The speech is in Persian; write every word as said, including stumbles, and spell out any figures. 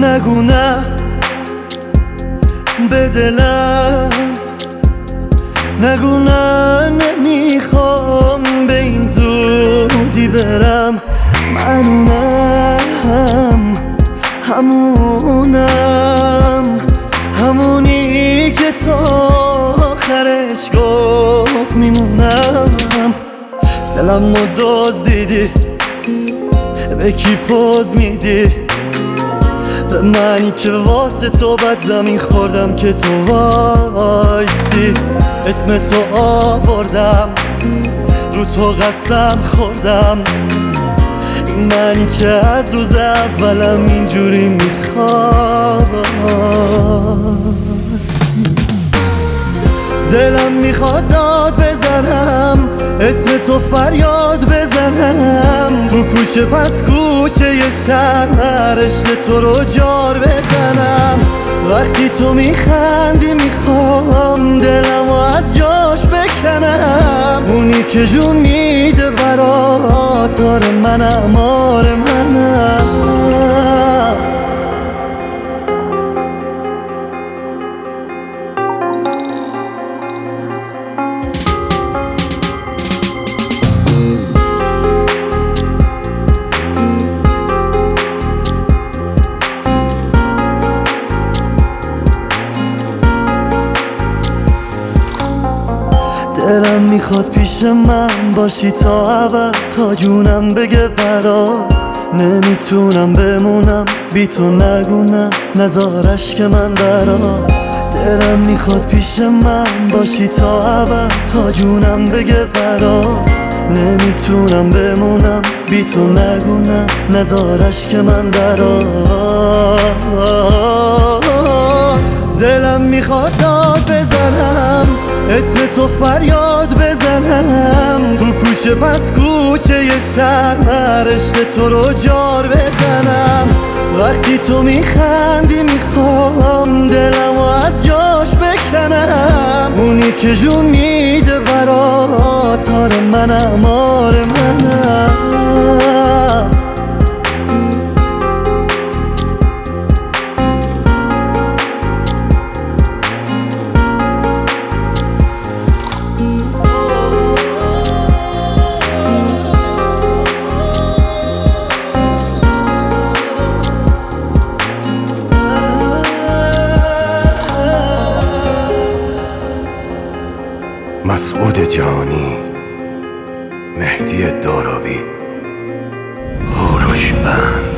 نگو نه به دلم، نگو نه نمیخوام به این زودی برم. من اونم همونم، همونی که تا آخرش گفت میمونم. دلم رو دزدیدی، به کی پوز میدی؟ به منی که واسه تو بد زمین خوردم که تو وایسی. اسم تو آوردم، رو تو قسم خوردم. این منی که از روز اولم اینجوری میخواست. دلم میخواد داد بزنم، اسم تو فریاد بزنم، رو کوچه پس کوچه ی شهر عشق تو رو جار بزنم. وقتی تو میخندی میخوام دلم رو از جاش بکنم. اونی که جون میده برات، آره منم، آره منم. دلم میخواد پیش من باشی تا ابد، تا جونم بگه برات. نمیتونم بمونم بی تو، نگو نه نزارش که من برات. دلم میخواد پیش من باشی تا ابد، تا جونم بگه برات. نمیتونم بمونم بی تو، نگو نه نزارش که من برات. دلم میخواد داد بزنم، اسم تو فریاد بزنم، رو کوچه پس کوچه ی شهر عشق تو رو جار بزنم. وقتی تو میخندی میخوام دلم رو از جاش بکنم. اونی که جون میده برات، آره منم، آره منم. مسعود جهانی، مهدی دارابی، هوروش بند.